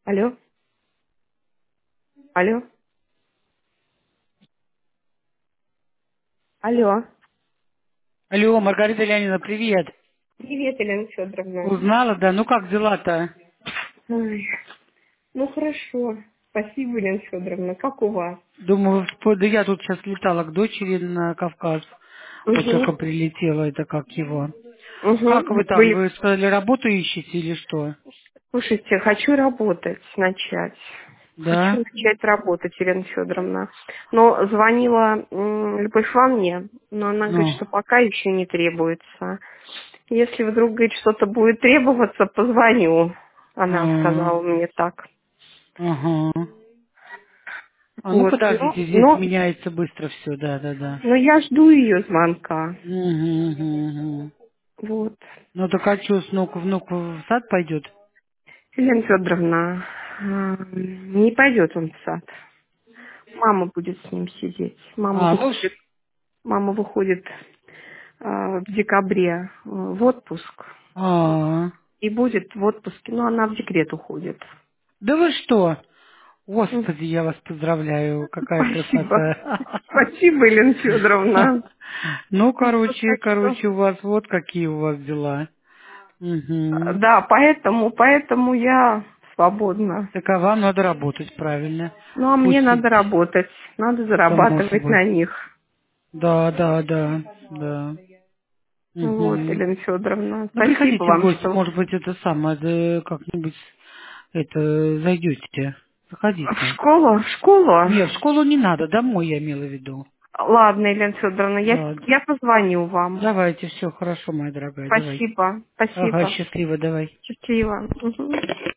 Алло, алло, алло. Алло, Маргарита Леонидовна, привет. Привет, Елена Федоровна. Узнала, да? Ну как дела-то? Ой, ну хорошо. Спасибо, Елена Федоровна. Как у вас? Думаю, да я тут сейчас летала к дочери на Кавказ. Вот Угу, только прилетела, это как его. Как угу. вы там, Были... вы сказали, работу ищете или что? Слушайте, хочу работать, начать. Хочу Да? начать работать, Елена Федоровна. Но звонила Любовь во мне, но она говорит, Ну, что пока еще не требуется. Если вдруг, говорит, что-то будет требоваться, позвоню. Она а, сказала мне так. ага. А ну Вот. Но, подождите, здесь но, меняется быстро все, да. но я жду ее звонка. Угу. Вот. Ну так а что, внук в сад пойдет? Елена Федоровна, не пойдет он в сад. Мама будет с ним сидеть. А, ну, Мама выходит в декабре в отпуск. а, И будет в отпуске, ну, она в декрет уходит. да вы что? М, Господи, я вас поздравляю, какая Спасибо. красота. Спасибо, Елена Федоровна. Ну, Вот так что, короче, у вас вот какие у вас дела. Угу. да, поэтому я свободна. Так а вам надо работать правильно. Ну, а мне Пусть надо работать, надо само зарабатывать собой. на них. Да. Вот, Угу. Елена Федоровна, Ну, спасибо приходите в вам, гости, что может быть, это самое, да как-нибудь это зайдете. в Заходите. школу. Нет, в школу не надо, домой я имела в виду. Ладно, Елена Федоровна, Да. я позвоню вам. Давайте, все хорошо, моя дорогая, давай. Спасибо, Ага, спасибо. счастливо, давай. Счастливо. Мгм.